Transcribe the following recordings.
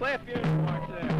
left ear march there.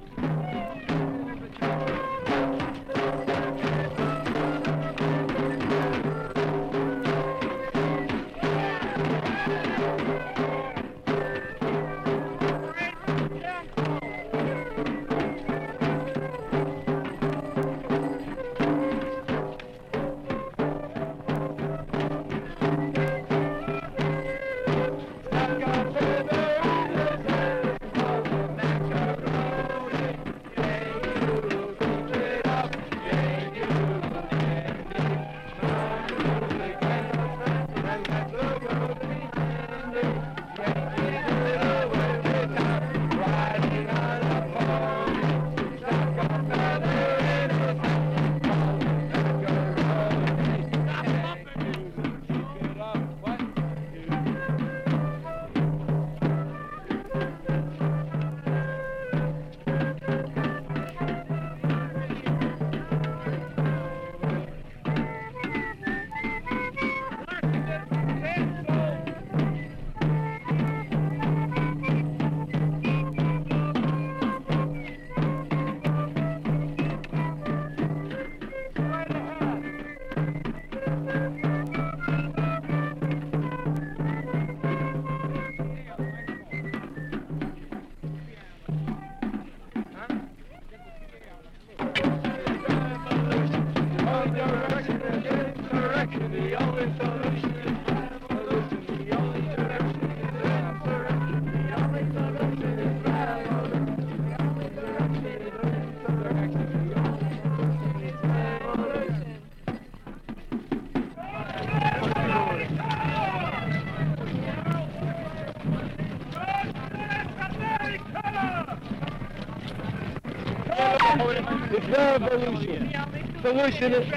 It's revolution. Solution is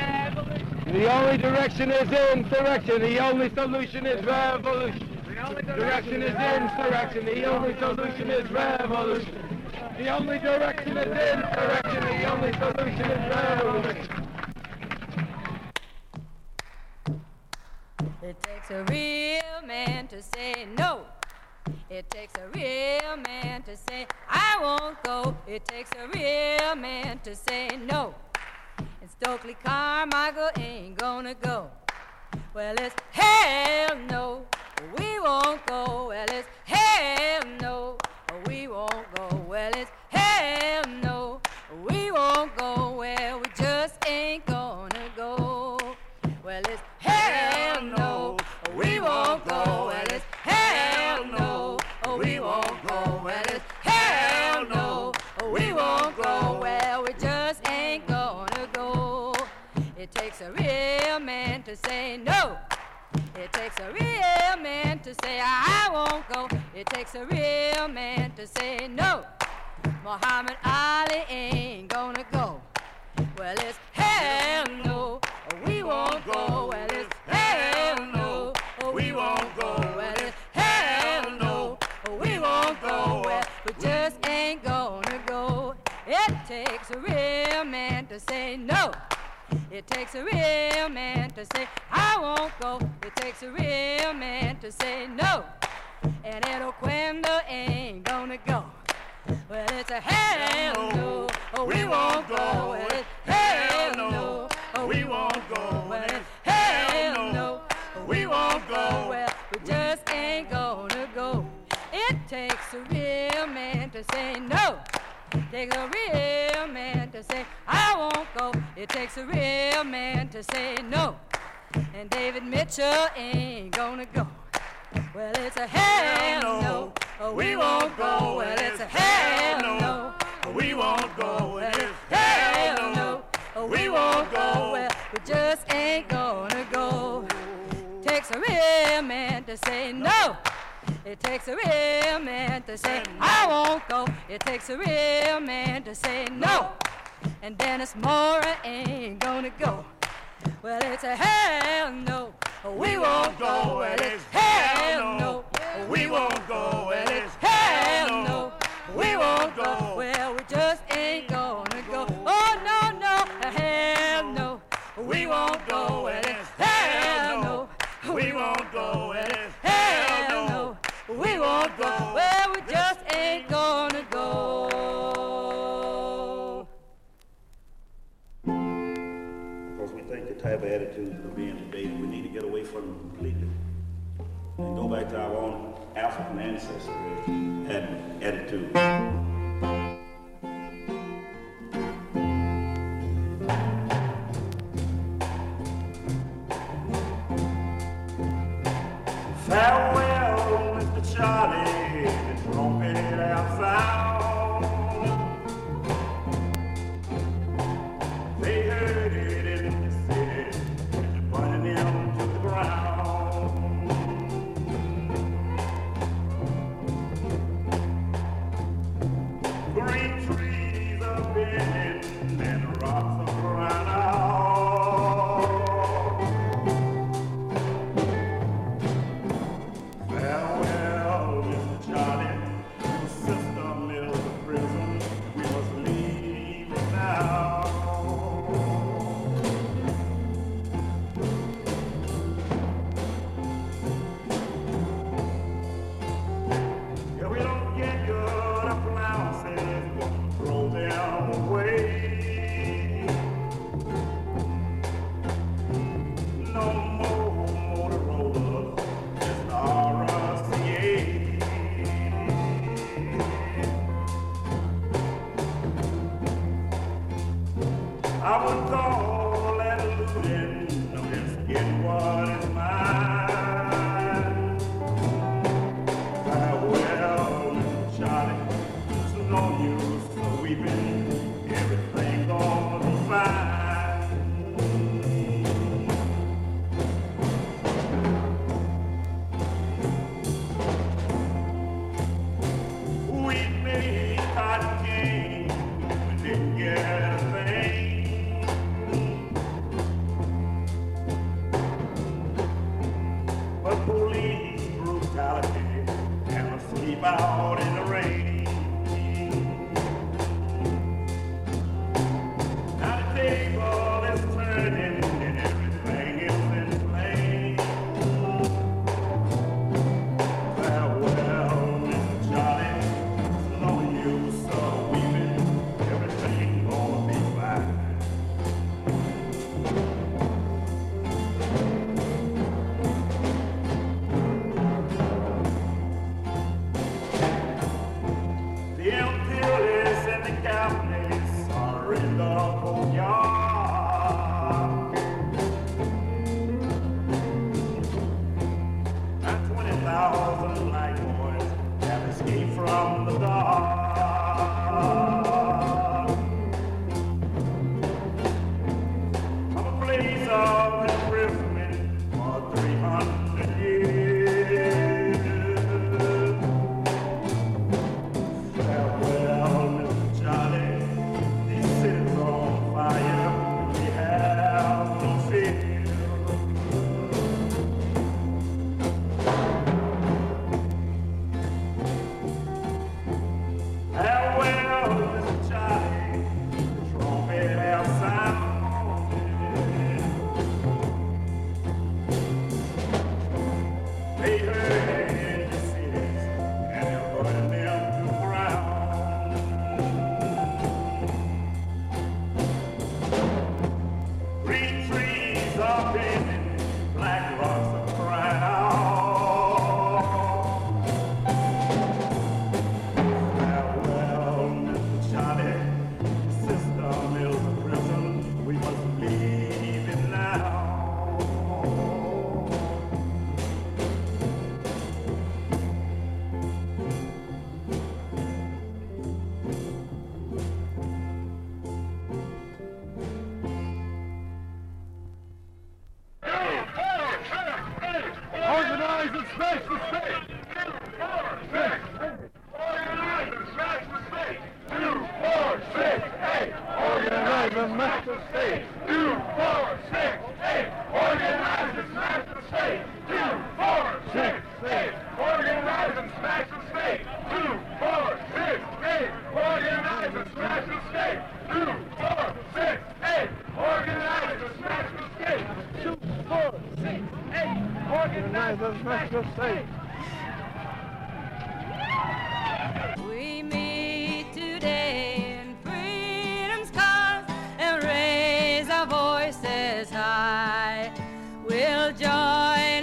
the only direction is insurrection. The only solution is revolution. Direction is insurrection. The only solution is revolution. The only direction is insurrection. The only solution is revolution. It takes a real man to say no. It takes a real man to say I won't go. It takes a real man to say no. And Stokely Carmichael ain't gonna go. Well, it's hell no, we won't go. Well, it's hell no, we won't go. Well, it's hell no, we won't go. Well, we just ain't gonna go. Well, it's hell no, we won't go. Well, it's hell no, we won't go. Well, it's hell no, we won't go. Well, we just ain't gonna go. It takes a real man to say no. It takes a real man to say I won't go. It takes a real man to say no. Muhammad Ali ain't gonna go. Well, it's hell no, we won't go. Well, it's hell no, we won't go. Well, it's hell no, we won't go. Well, we just ain't gonna go. It takes a real man to say no. It takes a real man to say I won't go. It takes a real man to say no. And Ed Oquendo ain't gonna go. Well, it's a hell no, we won't go. Well, it's hell no, we won't go. Well, it's hell no, we won't go. Well, we just ain't gonna go. It takes a real man to say no. It takes a real man to say I won't go. It takes a real man to say no. And David Mitchell ain't gonna go. Well, it's a hell no, we won't go. Well, it's a hell no, we won't go. Well, it's hell no, we won't go. Well, we just ain't gonna go. Takes a real man to say no. It takes a real man to say I won't go. It takes a real man to say no. And Dennis Mora ain't gonna go. Well, it's a hell no, we won't go. Well, it's hell no, we won't go. Well, it's hell no, we won't go. Well, we just ain't gonna go. Oh, no, no, hell no, we won't go. Well, it's hell no, we won't go. Well, it's hell no, we won't go. Well, we just ain't gonna go. different completely. And go back to our own African ancestry and attitude. Farewell, Mr. Charlie, the trumpet has sound. They heard it in the city, burning him to the ground. Green trees are bending and rocks are crying out. Farewell, Mr. Charlie, your system is a prison. We must leave it now. If we don't get good appliances, we'll throw them away. No more Motorola, just RCA. I would call that looting, no, just get what is mine. Farewell, Mr. Charlie, it's no use weeping, everything's gonna be fine. We made cotton candy, we didn't get a thing. But police brutality and us sleep out in the rain. Now the table is turning and everything is in flame. Farewell, Mr. Charlie, it's no use of weeping, everything gonna be fine. The imperialists and the capitalists are in the courtyard. And 20,000 black boys have escaped from the dark. From a place of imprisonment for 300 years. Farewell, Mr. Charlie, these cities are on fire, we have no fear. Farewell, Mr. Charlie, the trumpet has sounded. They heard it in the cities, and they're burning them to the ground. Green trees are bending, black rocks are crying out. Farewell, Mr. Charlie, the system is a prison, we must leave it now. Organize and smash the state! 2, 4, 6, 8! Organize and smash the state! 2, 4, 6, 8! Organize and smash the state! 2, 4, 6, 8! Organize and smash the state! 2, 4, 6, 8! Organize and smash the state! 2, 4, 6, 8! Organize and smash the state! 2, 4, 6, 8! Organize and smash the state! We meet today in freedom's cause and raise our voices high. We'll join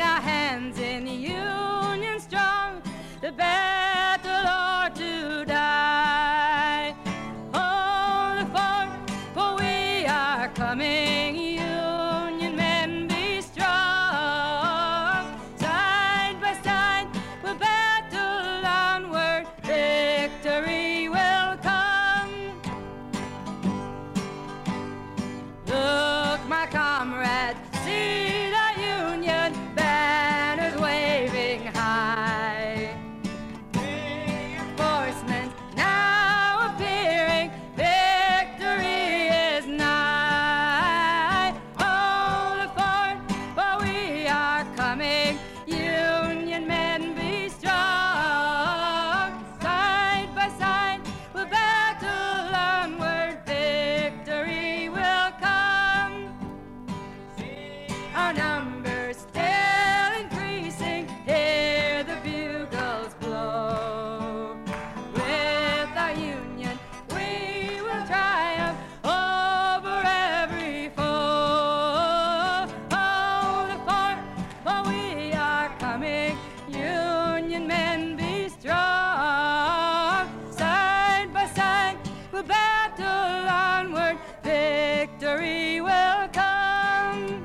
coming. Union men, be strong. Side by side, we'll battle onward. Victory will come.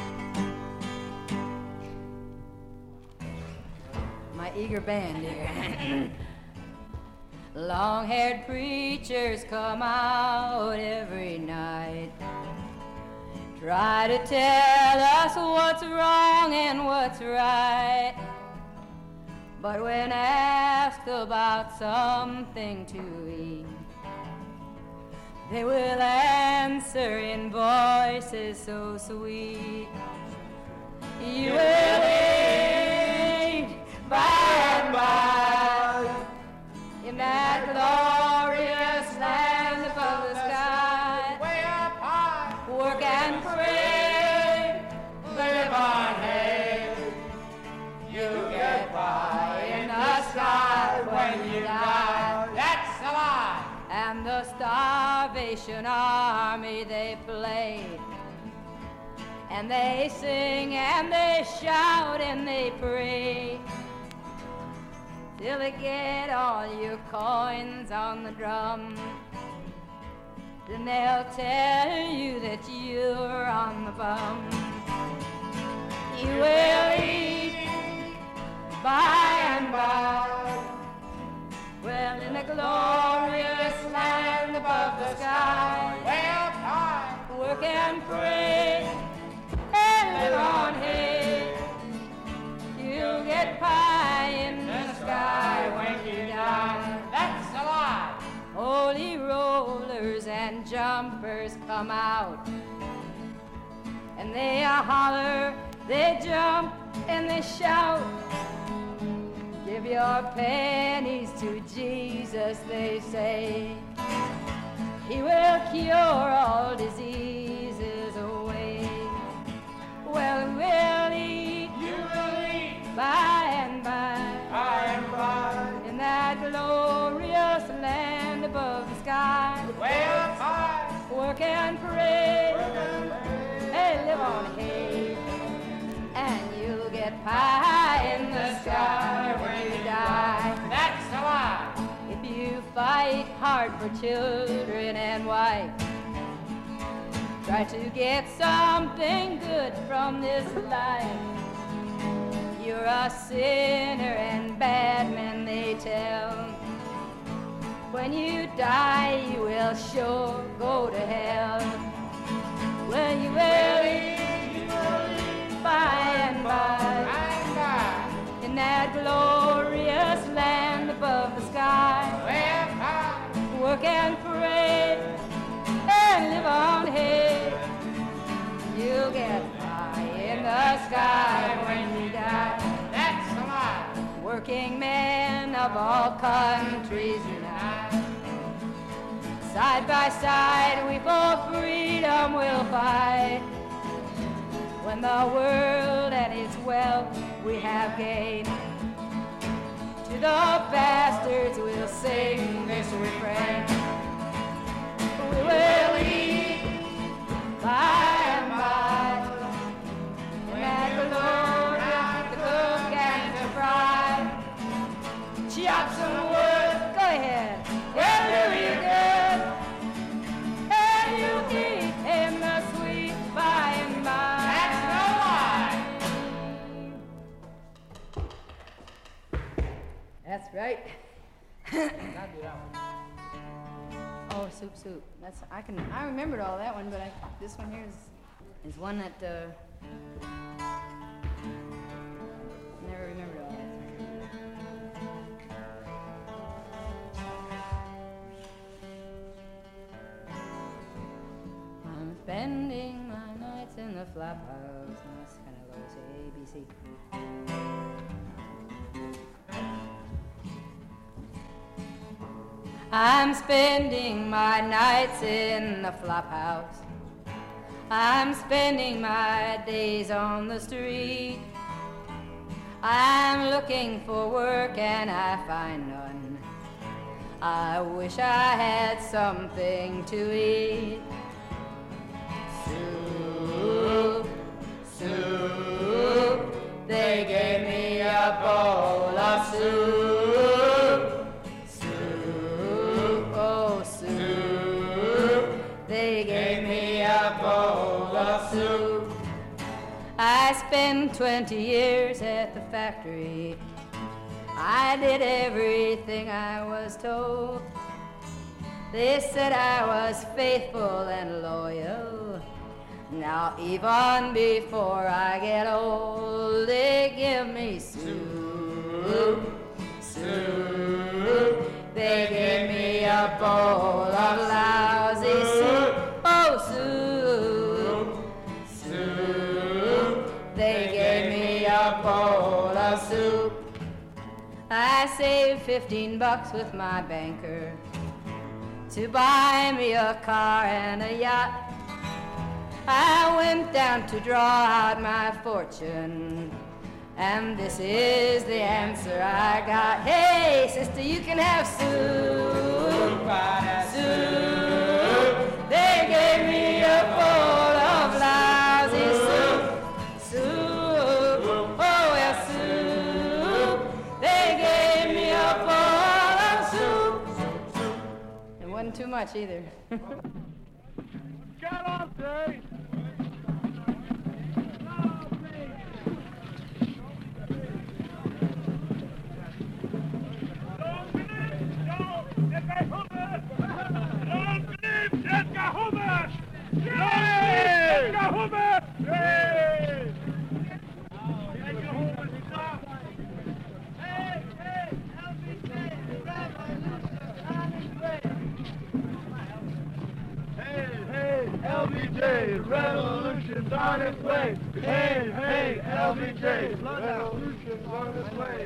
My eager band here. Long-haired preachers come out every night, try to tell us what's wrong and what's right. But when asked about something to eat, they will answer in voices so sweet. You will eat by and by in that glorious land above the sky. Way up high, Work and pray, live on hay. You get by in the sky when you die. That's a lie. and the Starvation Army they play. And they sing and they shout and they pray till they get all your coins on the drum. Then they'll tell you that you're on the bum. You will eat by and by, well, in a glorious land above the sky. Way up high, Work and pray and live on hay. You'll get pie in the sky when you die. that's a lie. Holy rollers and jumpers come out, and they holler, they jump, and they shout. Give your pennies to Jesus, they say. He will cure all diseases away. Well, we'll eat You will eat by and by by and by. in that glorious land above the sky. Way up high, Work and pray, hey, live on hay, and you'll get pie in the sky when you die. that's a lie. If you fight hard for children and wife, try to get something good from this life. You're a sinner and bad men they tell. When you die, you will sure go to hell. Well, you will eat by and by And by, in that glorious land above the sky. way up high, Work and pray and live on hay. You'll get pie in the sky when you die. that's a lie. Working men of all countries unite. Side by side we for freedom will fight. When the world and its wealth we have gained, to the bastards we'll sing this refrain. We will eat by and by in that glory, the cook and the fry. Chop some wood, go ahead, and do you good, and you'll eat in the sweet by and by. That's no lie. That's right. Oh, soup. I remembered all that one, but this one here is one that never remembered all that. I'm spending my nights in the flap house. That's kind of low, say ABC. I'm spending my nights in the flop house. I'm spending my days on the street. I'm looking for work and I find none. I wish I had something to eat. Soup, they gave me a a bowl of soup. Soup, oh soup. They gave me a bowl of soup. I spent 20 years at the factory. I did everything I was told. They said I was faithful and loyal. Now even before I get old, they give me soup, soup. They give me a bowl of lousy soup, oh soup, soup. They gave me a bowl of soup. I saved $15 with my banker to buy me a car and a yacht. I went down to draw out my fortune, and this is the answer I got. Hey, sister, you can have soup, soup. They gave me a bowl of lousy soup, soup. Oh, yeah, soup. They gave me a bowl of soup. It wasn't too much either. Get off, Dave! LBJ, revolution's on its way. Hey, hey, LBJ, revolution's on its way.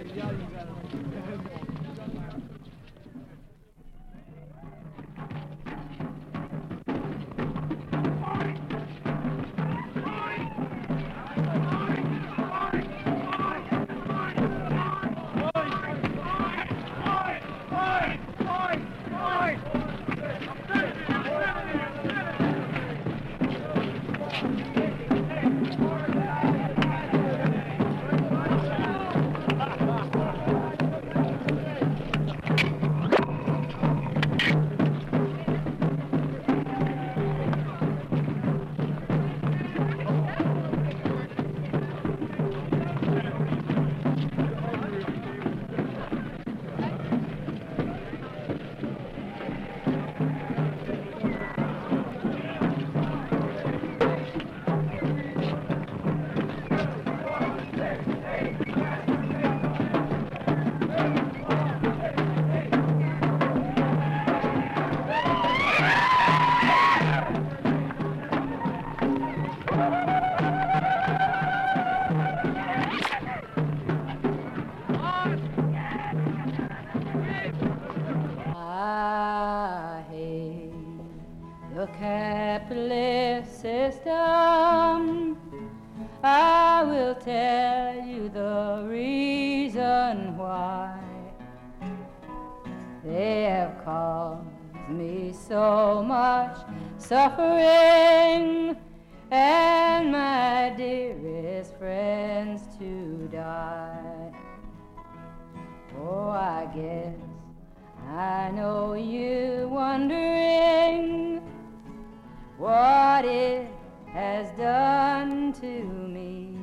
Capitalist system, I will tell you the reason why they have caused me so much suffering and my dearest friends to die. Oh, I guess I know you're wondering what it has done to me.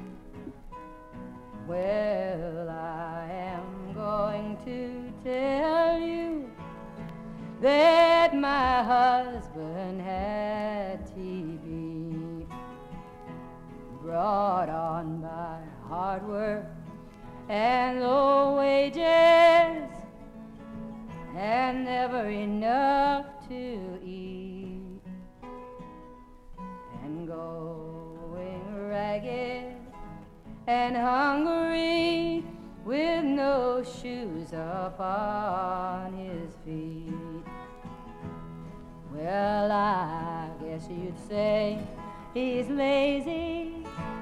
Well, I am going to tell you that my husband had TB, brought on by hard work and low wages, and never enough to eat, and going ragged and hungry with no shoes upon his feet. Well, I guess you'd say he's lazy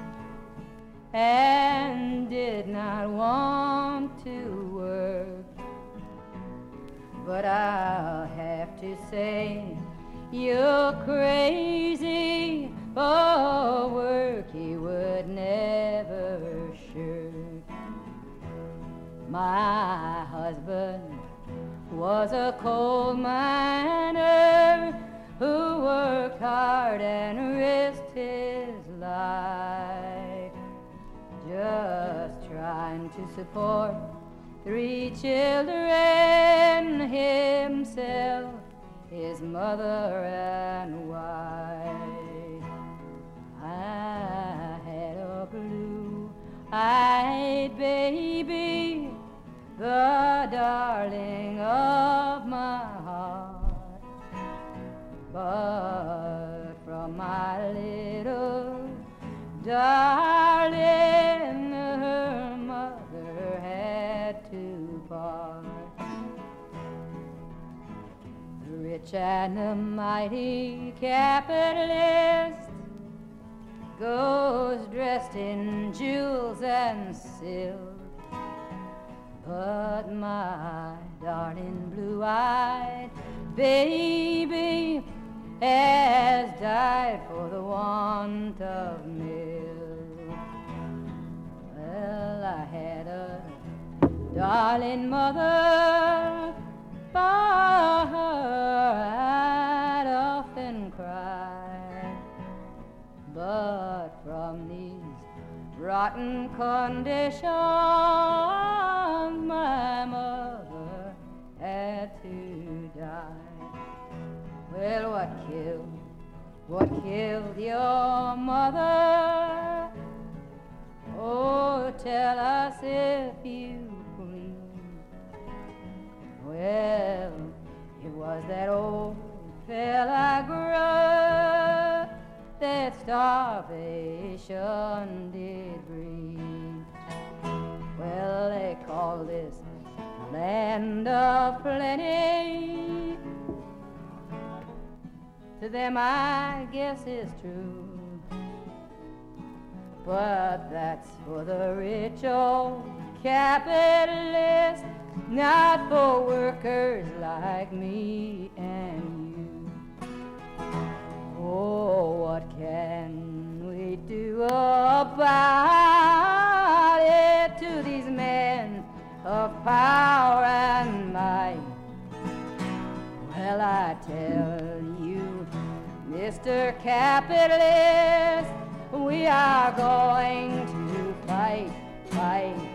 and did not want to work, but I'll have to say you're crazy. For work he would never shirk. My husband was a coal miner who worked hard and risked his life, just trying to support 3 children, himself, his mother and wife. I had a blue-eyed baby, the darling of my heart, but from my little darling, her mother had to part. The rich and the mighty capitalist goes dressed in jewels and silk, but my darling blue-eyed baby has died for the want of milk. Well, I had a darling mother, for her I'd often cry, but from these rotten conditions my mother had to die. Well, what killed your mother? Oh, tell us if you please. Well, it was that old fella Grubb that starvation did breed. Well, they call this land of plenty. To them I guess it's true, but that's for the rich old capitalist, not for workers like me and you. Oh, what can we do about it to these men of power and might? Well, I tell you, Mr. Capitalist, we are going to fight, fight,